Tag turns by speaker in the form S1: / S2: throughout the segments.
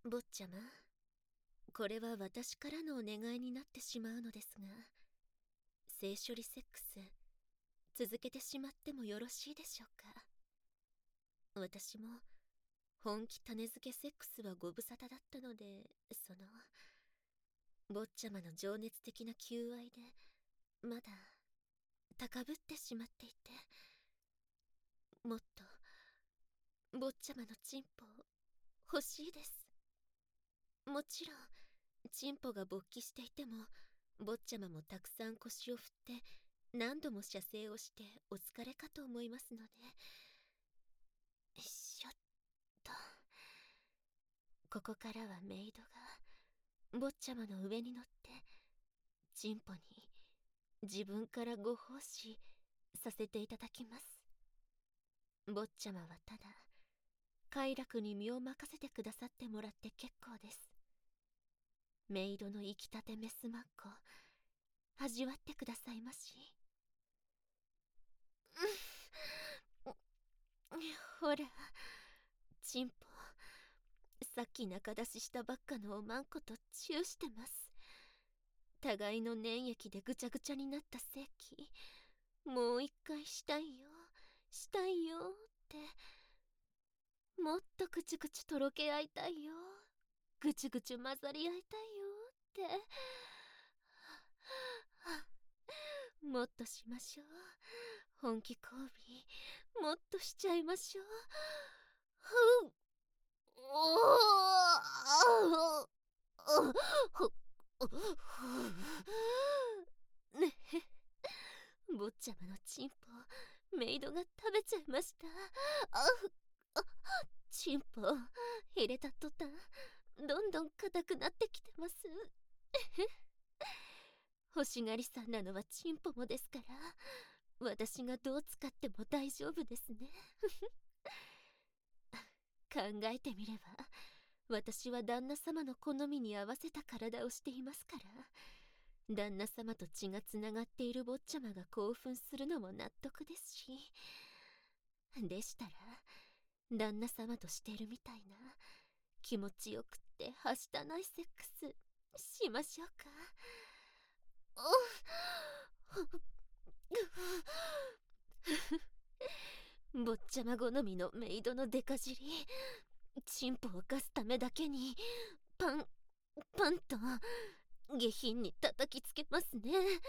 S1: 坊ちゃま、これは私からのお願いになってしまうのですが、性処理セックス、続けてしまってもよろしいでしょうか。私も、本気種付けセックスはご無沙汰だったので、坊ちゃまの情熱的な求愛で、まだ、高ぶってしまっていて、もっと、坊ちゃまのチンポ、欲しいです。もちろん、チンポが勃起していても、坊ちゃまもたくさん腰を振って、何度も射精をしてお疲れかと思いますので、しょっと。ここからはメイドが、坊ちゃまの上に乗って、チンポに、自分からご奉仕させていただきます。坊ちゃまはただ、快楽に身を任せてくださってもらって結構です。メイドの生きたてメスマッコ、味わってくださいまし。ほら、チンポ、さっき中出ししたばっかのおまんことチューしてます。互いの粘液でぐちゃぐちゃになった性器、もう一回したいよ、したいよって。もっとぐちゅぐちゅとろけ合いたいよ、ぐちゅぐちゅ混ざり合いたいよって。もっとしましょう。本気交尾、もっとしちゃいましょう。ふう。ねえ、坊ちゃまのチンポ、メイドが食べちゃいました。チンポ、入れた途端、どんどん硬くなってきてます。欲しがりさんなのはチンポもですから、私がどう使っても大丈夫ですね。考えてみれば、私は旦那様の好みに合わせた体をしていますから、旦那様と血がつながっている坊ちゃまが興奮するのも納得ですし、でしたら、旦那様としてるみたいな、気持ちよくってはしたないセックス、しましょうか。坊ちゃま好みのメイドのデカ尻、チンポをかすためだけに、パン、パンと、下品に叩きつけますね。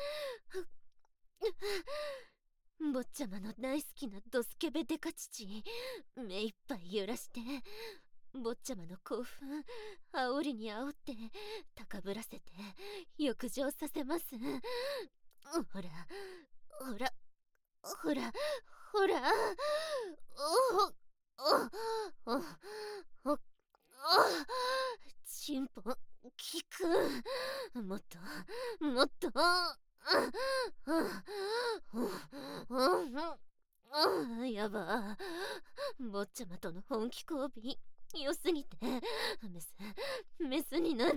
S1: 坊ちゃまの大好きなドスケベデカ乳、目いっぱい揺らして、坊ちゃまの興奮、煽りに煽って、高ぶらせて、浴場させます。ほら、ほら、ほら、ほら、お、お、お、お、チンポ、効く。もっと、もっと、やば。坊ちゃまとの本気交尾、良すぎて、メスになる。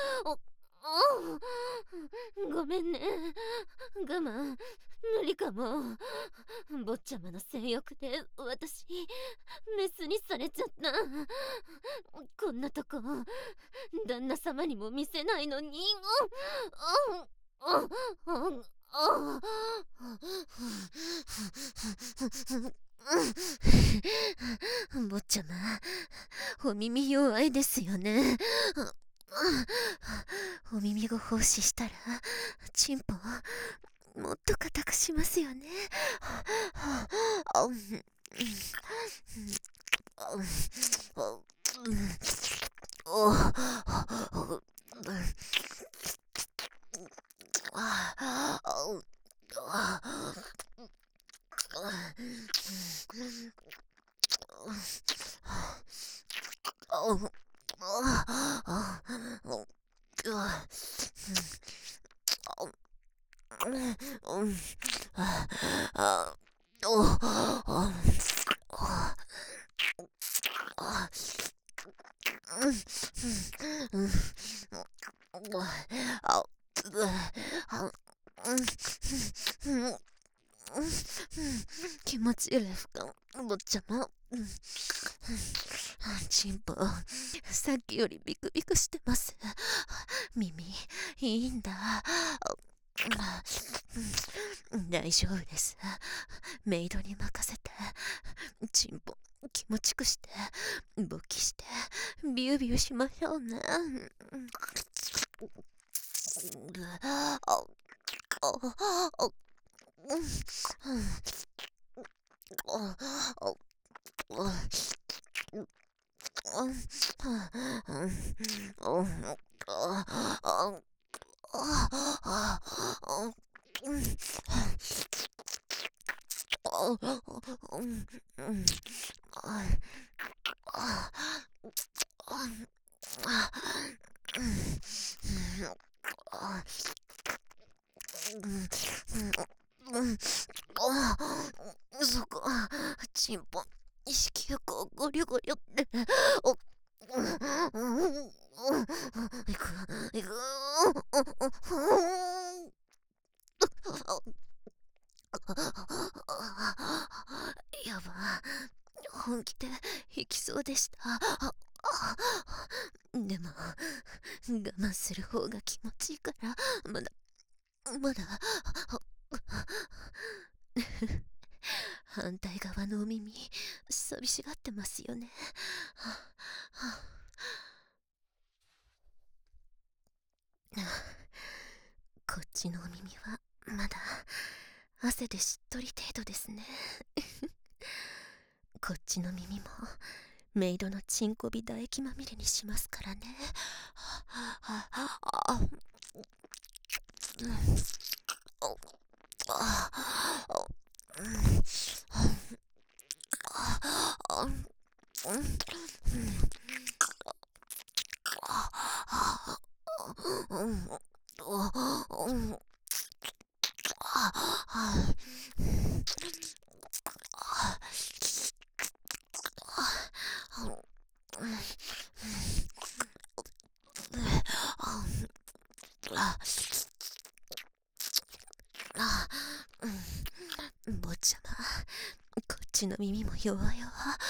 S1: ごめんね。我慢、無理かも。坊ちゃまの性欲で、私、メスにされちゃった。こんなとこ、旦那様にも見せないのに。坊ちゃま、お耳弱いですよね。お耳ご奉仕したら、チンポ、もっと硬くしますよね。気持ちいいですか、坊ちゃま。 チンポ、さっきよりビクビクしてます。耳、いいんだ。大丈夫です。メイドに任せて、チンポ、気持ちくして、勃起して、ビュービューしましょうね。そこ、チンポ、意識がこうゴリゴリって。いく、いく、やば、本気で引きそうでした。でも、我慢する方が気持ちいいから、まだ、まだ、反対側のお耳、寂しがってますよね。こっちのお耳は、まだ、汗でしっとり程度ですね。こっちの耳も、メイドのチンコビ唾液まみれにしますからね。坊ちゃま、こっちの耳も弱々。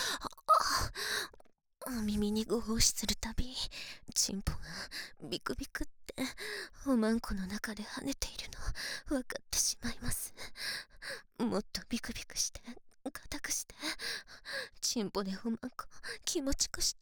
S1: 耳にご奉仕するたび、チンポがビクビクっておまんこの中で跳ねているの分かってしまいます。もっとビクビクして硬くして、チンポでおまんこ気持ちくして。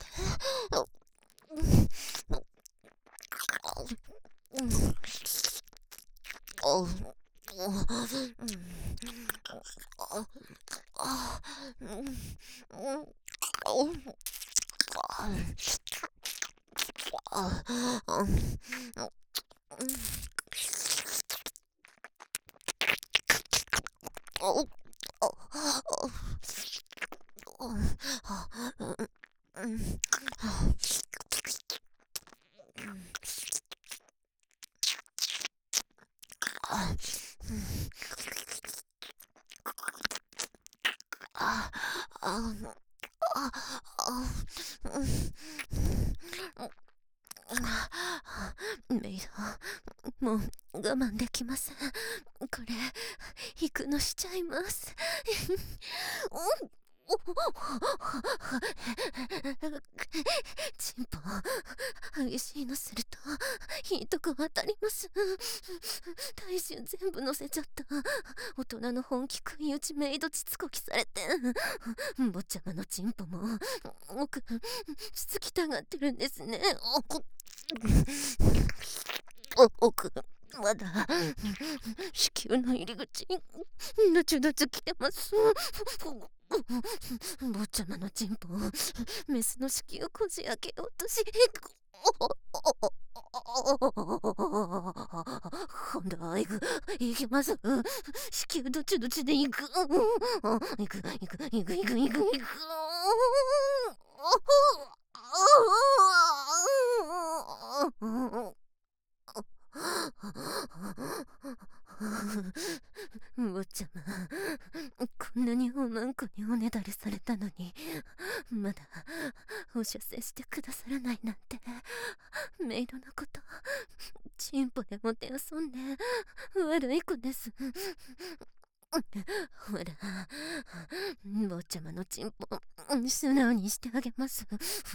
S1: メイド、もう我慢できません。これ、引くのしちゃいます。チンポ、激しいのすると、いいとこ当たります。体重全部乗せちゃった。大人の本気食い打ちメイドちつこきされて。坊ちゃまのチンポも、奥、つつきたがってるんですね。奥、まだ、子宮の入り口、ぬちゅぬちゅ来てます。坊ちゃまのチンポ、メスの子宮をこじ開けようとし、今度は行きます。子宮どちどちで行く。行く。坊ちゃま、こんなにおまんこにおねだりされたのに、まだお射精してくださらないなんて。メイドのことチンポでもてあそんで悪い子です。 ほら、坊ちゃまのチンポ素直にしてあげます。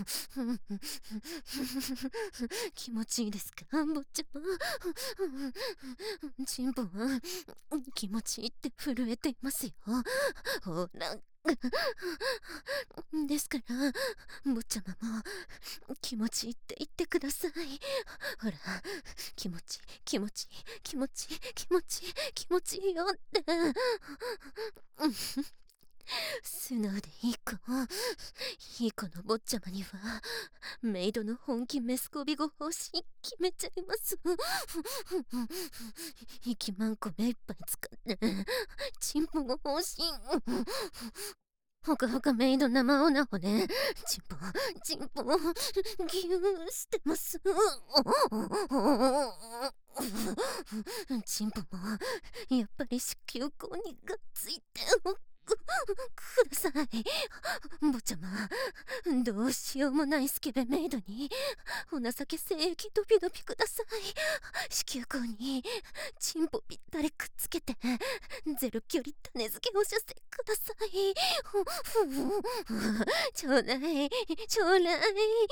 S1: 気持ちいいですか、坊ちゃま。チンポは気持ちいいって震えていますよ。ほら。ですから、坊ちゃまも気持ちいいって言ってください。ほら、気持ちいい、気持ちいい、気持ちいい、気持ちいい、気持ちいいよって。素直でいい子。いい子の坊ちゃまには、メイドの本気メスコビ語方針決めちゃいます。息まんこ目いっぱい使って、チンポ語方針。ほかほかメイド生オナホで、チンポ、チンポ、ギューしてます。チンポも、やっぱり子宮口にがっついて、ください。坊ちゃま、どうしようもないスケベメイドに、お情け精液ドピドピください。子宮口に、チンポぴったりくっつけて、ゼロ距離種付けお射精ください。ちょうだい、ちょうだい。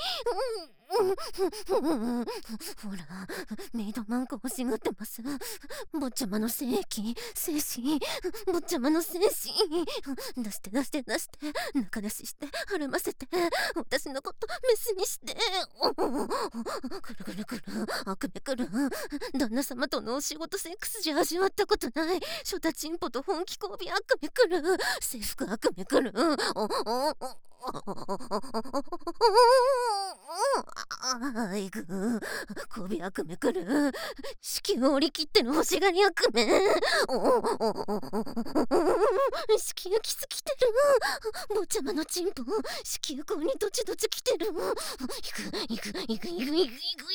S1: ほら、メイドマンコ欲しがってます。坊ちゃまの精液、精子、坊ちゃまの精子。出して出して出して、中出しして、はらませて、私のことメスにして。くるくるくる、悪夢くる。旦那様とのお仕事セックスじゃ味わったことない。ショタチンポと本気交尾悪夢くる。制服悪夢くる。あいぐ交尾悪夢くる。子宮折り切っての欲しがり悪夢。子宮きつきてる。坊ちゃまのチンポ子宮口にどちどちきてる。いくいくいくいくいくいくいくいく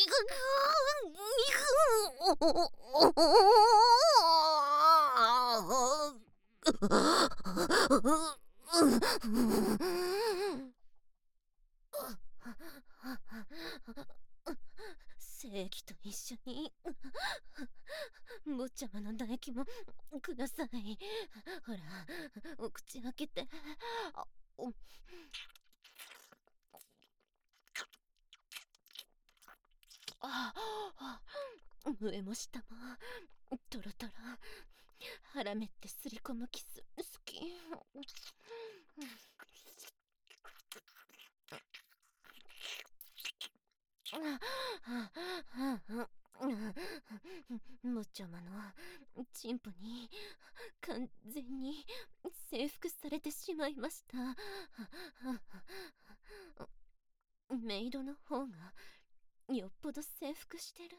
S1: 精液と一緒に坊ちゃまの唾液もください。ほら、お口開けて。上も下もトロトロ。腹めってすり込むキス好き。坊ちゃまのチンポに完全に征服されてしまいました。メイドの方がよっぽど征服してる。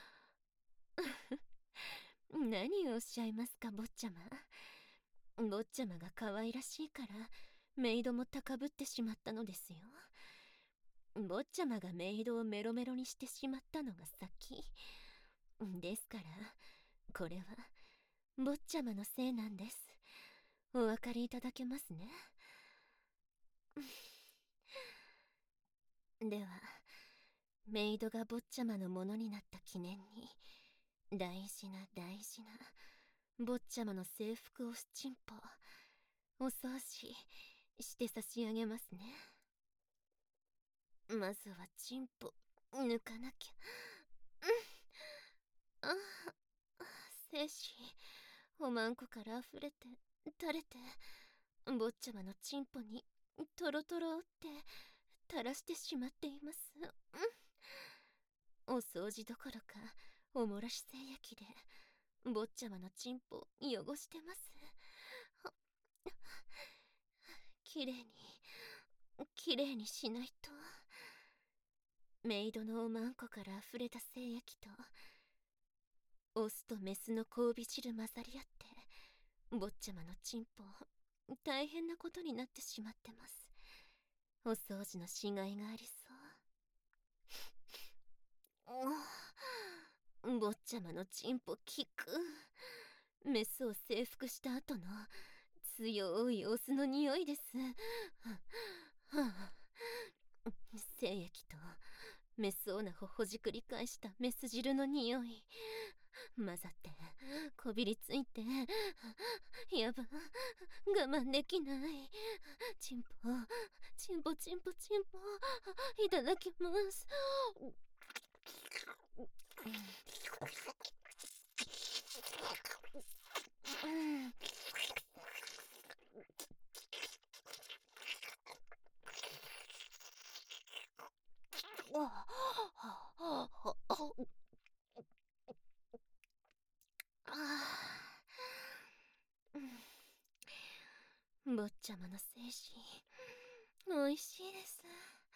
S1: 何をおっしゃいますか、坊ちゃま。坊ちゃまが可愛らしいからメイドも高ぶってしまったのですよ。坊ちゃまがメイドをメロメロにしてしまったのが先ですから、これは坊ちゃまのせいなんです。お分かりいただけますね。では、メイドが坊ちゃまのものになった記念に、大事な大事な坊ちゃまの制服をスチンポお掃除して差し上げますね。まずはチンポ抜かなきゃ。精子おまんこから溢れて垂れて、坊ちゃまのチンポにトロトロって垂らしてしまっています。お掃除どころかおもらし精液で坊ちゃまのチンポ汚してます。きれいにきれいにしないと。メイドのおまんこから溢れた精液とオスとメスの交尾汁混ざり合って坊ちゃまのチンポ大変なことになってしまってます。お掃除のしがいがありそう。坊ちゃまのチンポ効く。メスを征服した後の強いオスの匂いです。精液とメスオナホほじくり返したメス汁の匂い。 混ざってこびりついて、やば、我慢できない。チンポチンポチンポチンポ、いただきます。坊ちゃまの精神、おいしいです。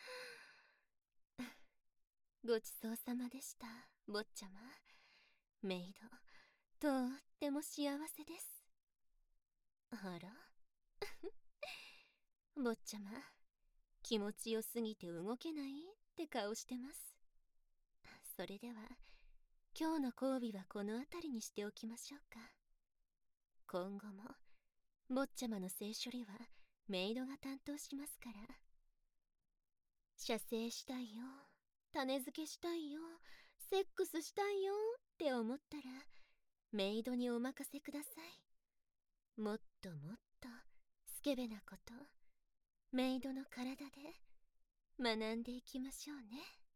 S1: ごちそうさまでした、坊ちゃま。メイド、とっても幸せです。あら坊ちゃま、気持ちよすぎて動けないって顔してます。それでは、今日の交尾はこの辺りにしておきましょうか。今後も、坊ちゃまの性処理はメイドが担当しますから。射精したいよ、種付けしたいよ、セックスしたいよって思ったら、メイドにお任せください。もっともっとスケベなこと、メイドの体で学んでいきましょうね。